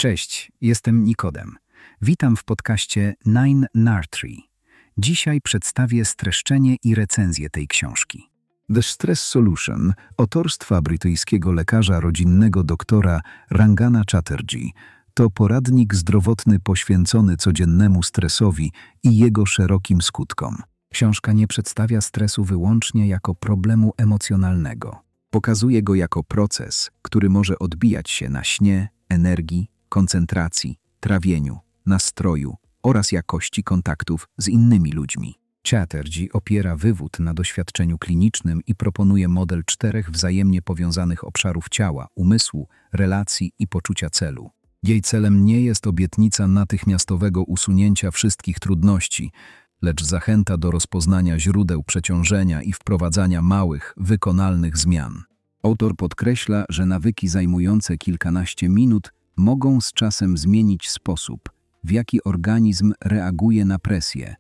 Cześć, jestem Nikodem. Witam w podcaście Nine Nartree. Dzisiaj przedstawię streszczenie i recenzję tej książki. The Stress Solution autorstwa brytyjskiego lekarza rodzinnego doktora Rangana Chatterjee to poradnik zdrowotny poświęcony codziennemu stresowi i jego szerokim skutkom. Książka nie przedstawia stresu wyłącznie jako problemu emocjonalnego. Pokazuje go jako proces, który może odbijać się na śnie, energii, koncentracji, trawieniu, nastroju oraz jakości kontaktów z innymi ludźmi. Chatterjee opiera wywód na doświadczeniu klinicznym i proponuje model 4 wzajemnie powiązanych obszarów ciała, umysłu, relacji i poczucia celu. Jej celem nie jest obietnica natychmiastowego usunięcia wszystkich trudności, lecz zachęta do rozpoznania źródeł przeciążenia i wprowadzania małych, wykonalnych zmian. Autor podkreśla, że nawyki zajmujące kilkanaście minut mogą z czasem zmienić sposób, w jaki organizm reaguje na presję.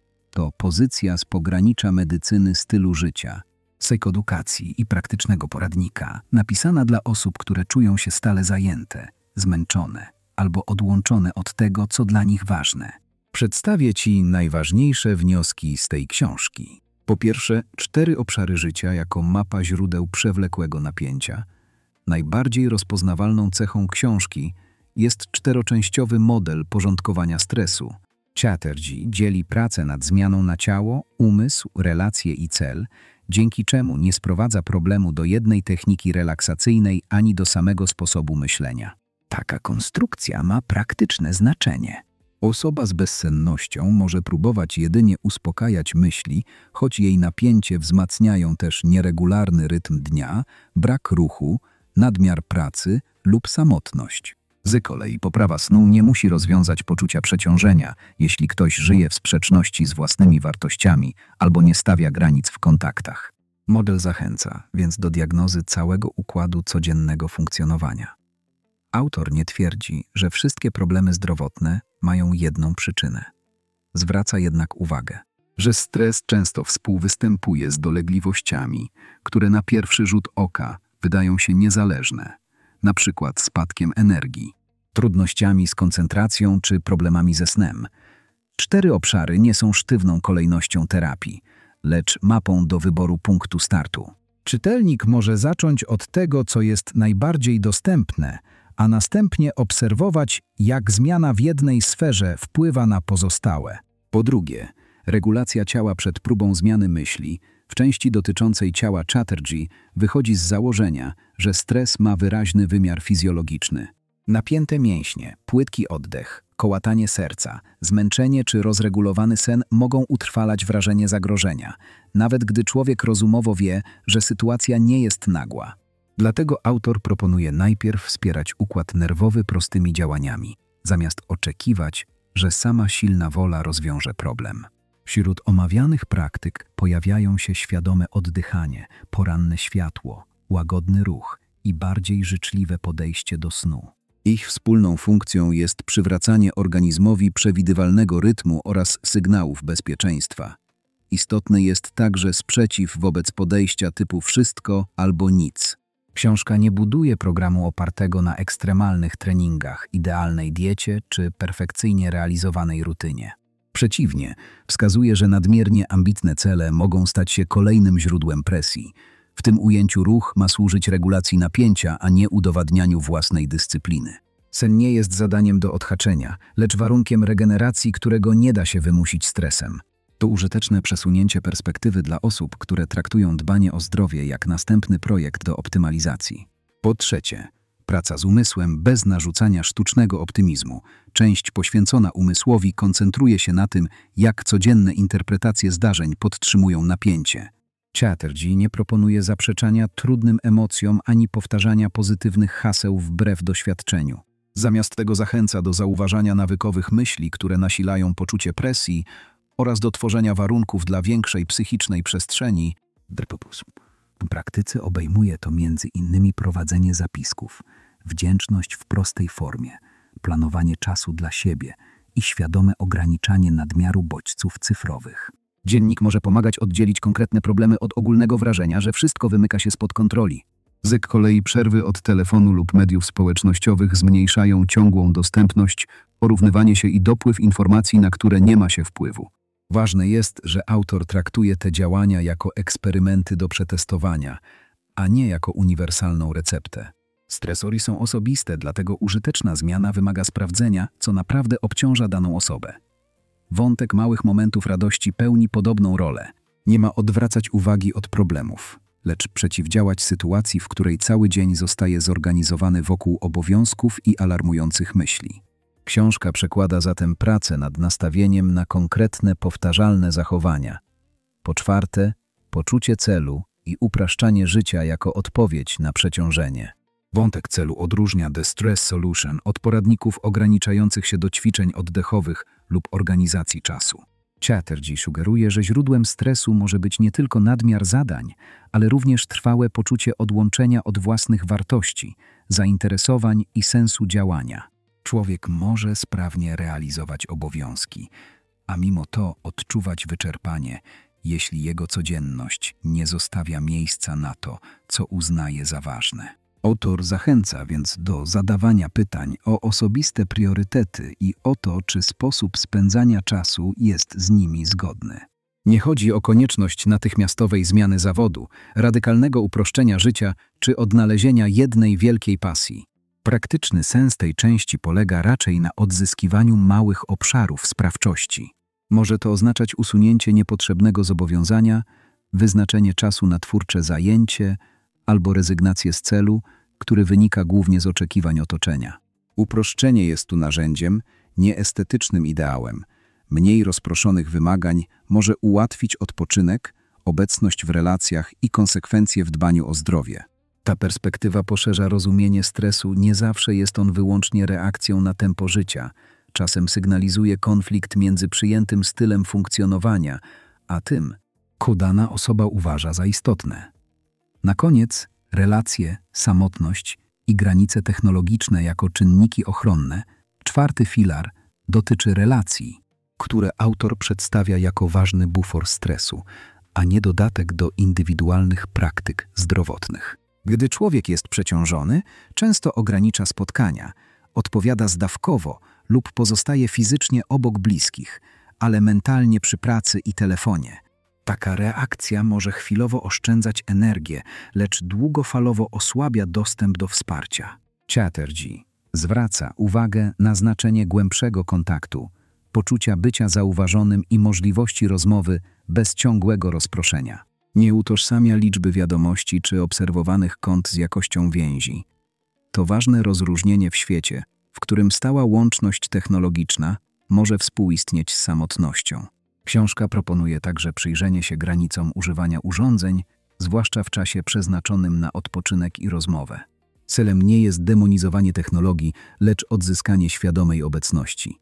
To pozycja z pogranicza medycyny stylu życia, psychoedukacji i praktycznego poradnika, napisana dla osób, które czują się stale zajęte, zmęczone albo odłączone od tego, co dla nich ważne. Przedstawię Ci najważniejsze wnioski z tej książki. Po pierwsze, 4 obszary życia jako mapa źródeł przewlekłego napięcia. Najbardziej rozpoznawalną cechą książki jest 4-częściowy model porządkowania stresu. Chatterjee dzieli pracę nad zmianą na ciało, umysł, relacje i cel, dzięki czemu nie sprowadza problemu do jednej techniki relaksacyjnej ani do samego sposobu myślenia. Taka konstrukcja ma praktyczne znaczenie. Osoba z bezsennością może próbować jedynie uspokajać myśli, choć jej napięcie wzmacniają też nieregularny rytm dnia, brak ruchu, nadmiar pracy lub samotność. Z kolei poprawa snu nie musi rozwiązać poczucia przeciążenia, jeśli ktoś żyje w sprzeczności z własnymi wartościami albo nie stawia granic w kontaktach. Model zachęca więc do diagnozy całego układu codziennego funkcjonowania. Autor nie twierdzi, że wszystkie problemy zdrowotne mają jedną przyczynę. Zwraca jednak uwagę, że stres często współwystępuje z dolegliwościami, które na pierwszy rzut oka wydają się niezależne, na przykład spadkiem energii, trudnościami z koncentracją czy problemami ze snem. 4 obszary nie są sztywną kolejnością terapii, lecz mapą do wyboru punktu startu. Czytelnik może zacząć od tego, co jest najbardziej dostępne, a następnie obserwować, jak zmiana w jednej sferze wpływa na pozostałe. Po drugie, regulacja ciała przed próbą zmiany myśli, w części dotyczącej ciała Chatterjee, wychodzi z założenia, że stres ma wyraźny wymiar fizjologiczny. Napięte mięśnie, płytki oddech, kołatanie serca, zmęczenie czy rozregulowany sen mogą utrwalać wrażenie zagrożenia, nawet gdy człowiek rozumowo wie, że sytuacja nie jest nagła. Dlatego autor proponuje najpierw wspierać układ nerwowy prostymi działaniami, zamiast oczekiwać, że sama silna wola rozwiąże problem. Wśród omawianych praktyk pojawiają się świadome oddychanie, poranne światło, łagodny ruch i bardziej życzliwe podejście do snu. Ich wspólną funkcją jest przywracanie organizmowi przewidywalnego rytmu oraz sygnałów bezpieczeństwa. Istotny jest także sprzeciw wobec podejścia typu wszystko albo nic. Książka nie buduje programu opartego na ekstremalnych treningach, idealnej diecie czy perfekcyjnie realizowanej rutynie. Przeciwnie, wskazuje, że nadmiernie ambitne cele mogą stać się kolejnym źródłem presji. W tym ujęciu ruch ma służyć regulacji napięcia, a nie udowadnianiu własnej dyscypliny. Sen nie jest zadaniem do odhaczenia, lecz warunkiem regeneracji, którego nie da się wymusić stresem. To użyteczne przesunięcie perspektywy dla osób, które traktują dbanie o zdrowie jak następny projekt do optymalizacji. Po trzecie, praca z umysłem bez narzucania sztucznego optymizmu. Część poświęcona umysłowi koncentruje się na tym, jak codzienne interpretacje zdarzeń podtrzymują napięcie. Chatterjee nie proponuje zaprzeczania trudnym emocjom ani powtarzania pozytywnych haseł wbrew doświadczeniu. Zamiast tego zachęca do zauważania nawykowych myśli, które nasilają poczucie presji, oraz do tworzenia warunków dla większej psychicznej przestrzeni. W praktyce obejmuje to między innymi prowadzenie zapisków, wdzięczność w prostej formie, planowanie czasu dla siebie i świadome ograniczanie nadmiaru bodźców cyfrowych. Dziennik może pomagać oddzielić konkretne problemy od ogólnego wrażenia, że wszystko wymyka się spod kontroli. Z kolei przerwy od telefonu lub mediów społecznościowych zmniejszają ciągłą dostępność, porównywanie się i dopływ informacji, na które nie ma się wpływu. Ważne jest, że autor traktuje te działania jako eksperymenty do przetestowania, a nie jako uniwersalną receptę. Stresory są osobiste, dlatego użyteczna zmiana wymaga sprawdzenia, co naprawdę obciąża daną osobę. Wątek małych momentów radości pełni podobną rolę. Nie ma odwracać uwagi od problemów, lecz przeciwdziałać sytuacji, w której cały dzień zostaje zorganizowany wokół obowiązków i alarmujących myśli. Książka przekłada zatem pracę nad nastawieniem na konkretne, powtarzalne zachowania. Po czwarte, poczucie celu i upraszczanie życia jako odpowiedź na przeciążenie. Wątek celu odróżnia The Stress Solution od poradników ograniczających się do ćwiczeń oddechowych lub organizacji czasu. Chatterjee sugeruje, że źródłem stresu może być nie tylko nadmiar zadań, ale również trwałe poczucie odłączenia od własnych wartości, zainteresowań i sensu działania. Człowiek może sprawnie realizować obowiązki, a mimo to odczuwać wyczerpanie, jeśli jego codzienność nie zostawia miejsca na to, co uznaje za ważne. Autor zachęca więc do zadawania pytań o osobiste priorytety i o to, czy sposób spędzania czasu jest z nimi zgodny. Nie chodzi o konieczność natychmiastowej zmiany zawodu, radykalnego uproszczenia życia czy odnalezienia jednej wielkiej pasji. Praktyczny sens tej części polega raczej na odzyskiwaniu małych obszarów sprawczości. Może to oznaczać usunięcie niepotrzebnego zobowiązania, wyznaczenie czasu na twórcze zajęcie albo rezygnację z celu, który wynika głównie z oczekiwań otoczenia. Uproszczenie jest tu narzędziem, nie estetycznym ideałem. Mniej rozproszonych wymagań może ułatwić odpoczynek, obecność w relacjach i konsekwencje w dbaniu o zdrowie. Ta perspektywa poszerza rozumienie stresu, nie zawsze jest on wyłącznie reakcją na tempo życia. Czasem sygnalizuje konflikt między przyjętym stylem funkcjonowania, a tym, co dana osoba uważa za istotne. Na koniec relacje, samotność i granice technologiczne jako czynniki ochronne. Czwarty filar dotyczy relacji, które autor przedstawia jako ważny bufor stresu, a nie dodatek do indywidualnych praktyk zdrowotnych. Gdy człowiek jest przeciążony, często ogranicza spotkania, odpowiada zdawkowo lub pozostaje fizycznie obok bliskich, ale mentalnie przy pracy i telefonie. Taka reakcja może chwilowo oszczędzać energię, lecz długofalowo osłabia dostęp do wsparcia. Chatterjee zwraca uwagę na znaczenie głębszego kontaktu, poczucia bycia zauważonym i możliwości rozmowy bez ciągłego rozproszenia. Nie utożsamia liczby wiadomości czy obserwowanych kont z jakością więzi. To ważne rozróżnienie w świecie, w którym stała łączność technologiczna może współistnieć z samotnością. Książka proponuje także przyjrzenie się granicom używania urządzeń, zwłaszcza w czasie przeznaczonym na odpoczynek i rozmowę. Celem nie jest demonizowanie technologii, lecz odzyskanie świadomej obecności.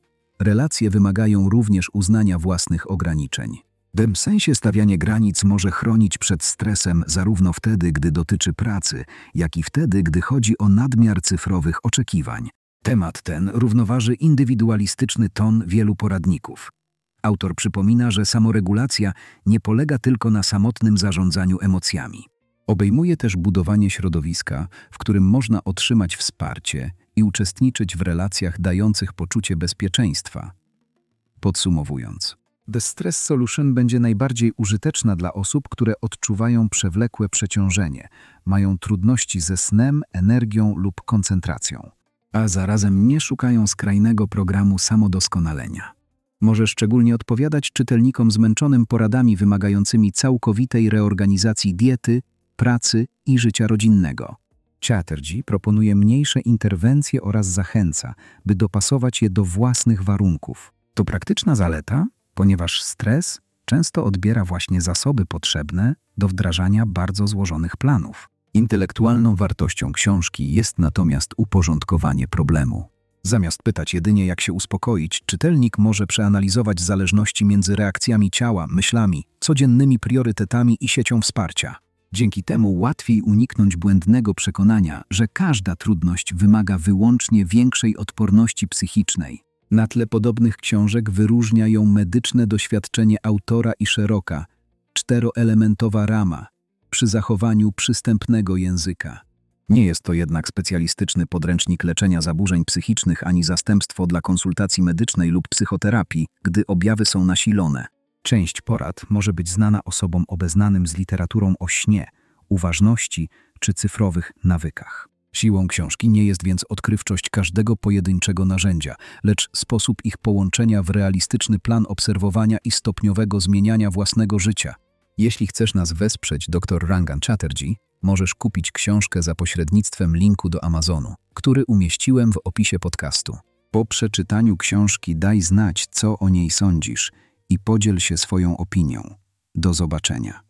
Relacje wymagają również uznania własnych ograniczeń. W tym sensie stawianie granic może chronić przed stresem zarówno wtedy, gdy dotyczy pracy, jak i wtedy, gdy chodzi o nadmiar cyfrowych oczekiwań. Temat ten równoważy indywidualistyczny ton wielu poradników. Autor przypomina, że samoregulacja nie polega tylko na samotnym zarządzaniu emocjami. Obejmuje też budowanie środowiska, w którym można otrzymać wsparcie i uczestniczyć w relacjach dających poczucie bezpieczeństwa. Podsumowując, The Stress Solution będzie najbardziej użyteczna dla osób, które odczuwają przewlekłe przeciążenie, mają trudności ze snem, energią lub koncentracją, a zarazem nie szukają skrajnego programu samodoskonalenia. Może szczególnie odpowiadać czytelnikom zmęczonym poradami wymagającymi całkowitej reorganizacji diety, pracy i życia rodzinnego. Chatterjee proponuje mniejsze interwencje oraz zachęca, by dopasować je do własnych warunków. To praktyczna zaleta, ponieważ stres często odbiera właśnie zasoby potrzebne do wdrażania bardzo złożonych planów. Intelektualną wartością książki jest natomiast uporządkowanie problemu. Zamiast pytać jedynie, jak się uspokoić, czytelnik może przeanalizować zależności między reakcjami ciała, myślami, codziennymi priorytetami i siecią wsparcia. Dzięki temu łatwiej uniknąć błędnego przekonania, że każda trudność wymaga wyłącznie większej odporności psychicznej. Na tle podobnych książek wyróżnia ją medyczne doświadczenie autora i szeroka, czteroelementowa rama, przy zachowaniu przystępnego języka. Nie jest to jednak specjalistyczny podręcznik leczenia zaburzeń psychicznych ani zastępstwo dla konsultacji medycznej lub psychoterapii, gdy objawy są nasilone. Część porad może być znana osobom obeznanym z literaturą o śnie, uważności czy cyfrowych nawykach. Siłą książki nie jest więc odkrywczość każdego pojedynczego narzędzia, lecz sposób ich połączenia w realistyczny plan obserwowania i stopniowego zmieniania własnego życia. Jeśli chcesz nas wesprzeć, dr Rangan Chatterjee, możesz kupić książkę za pośrednictwem linku do Amazonu, który umieściłem w opisie podcastu. Po przeczytaniu książki daj znać, co o niej sądzisz i podziel się swoją opinią. Do zobaczenia.